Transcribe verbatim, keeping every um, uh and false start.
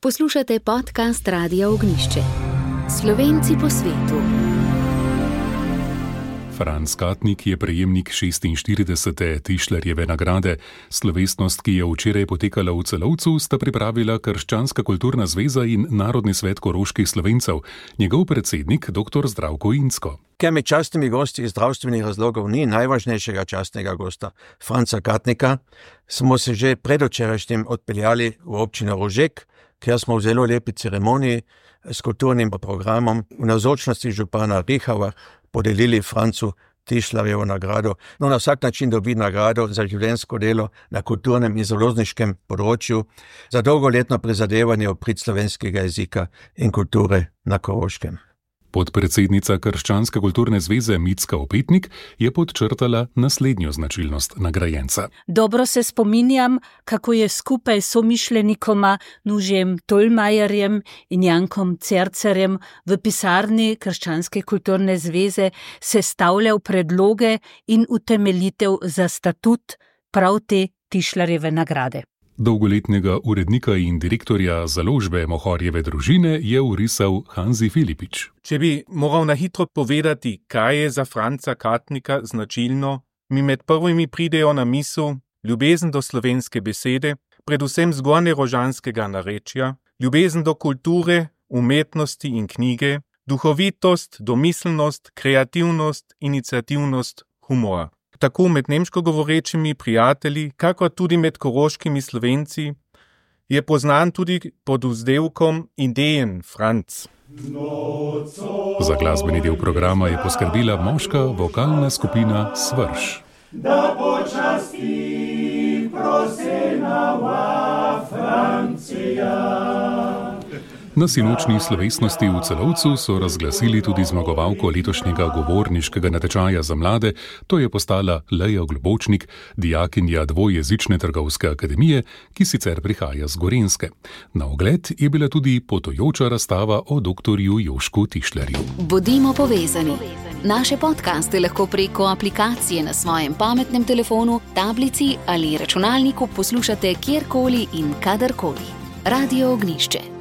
Poslušate podcast Radia Ognjišče. Slovenci po svetu. Franc Katnik je prejemnik šestinštiridesete Tischlerjeve nagrade. Slovesnost, ki je včeraj potekala v Celovcu, sta pripravila Krščanska kulturna zveza in Narodni svet koroških Slovencev, njegov predsednik dr. Zdravko Incko. Ker med častnimi gosti iz zdravstvenih razlogov ni najvažnejšega častnega gosta, Franca Katnika, smo se že predvčerajšnjim odpeljali v občino Rožek, kjer smo v zelo lepi ceremoniji s kulturnim programom v navzočnosti župana Rihava podelili Francu Tischlerjevo nagrado. No, na vsak način dobi nagrado za življenjsko delo na kulturnem in založniškem področju, za dolgoletno prizadevanje v prid slovenskega jezika in kulture na Koroškem. Podpredsednica Krščanske kulturne zveze Micka Opetnik je podčrtala naslednjo značilnost nagrajenca. Dobro se spominjam, kako je skupaj s somišljenikoma Nužem Tolmajerjem in Jankom Cercerjem v pisarni Krščanske kulturne zveze sestavljal predloge in utemeljitev za statut prav te Tischlerjeve nagrade. Dolgoletnega urednika in direktorja založbe Mohorjeve družine je vrisal Hanzi Filipič. Če bi moral na hitro povedati, kaj je za Franca Katnika značilno, mi med prvimi pridejo na misel ljubezen do slovenske besede, predvsem zgornjerožanskega narečja, ljubezen do kulture, umetnosti in knjige, duhovitost, domiselnost, kreativnost, iniciativnost, humor. Tako med nemško govorečimi prijatelji, kakor tudi med koroškimi Slovenci, je poznan tudi pod vzdevkom Ideen Franc. Za glasbeni del programa je poskrbila moška vokalna skupina Svrš. Da počasti prosenava Francija. Na sinočni slovesnosti v Celovcu so razglasili tudi zmagovalko letošnjega govorniškega natečaja za mlade, to je postala Leja Globočnik, dijakinja dvojezične trgovske akademije, ki sicer prihaja z Gorenjske. Na ogled je bila tudi potujoča razstava o doktorju Jošku Tischlerju. Bodimo povezani. Naše podcaste lahko preko aplikacije na svojem pametnem telefonu, tablici ali računalniku poslušate kjerkoli in kadarkoli. Radio Ognjišče.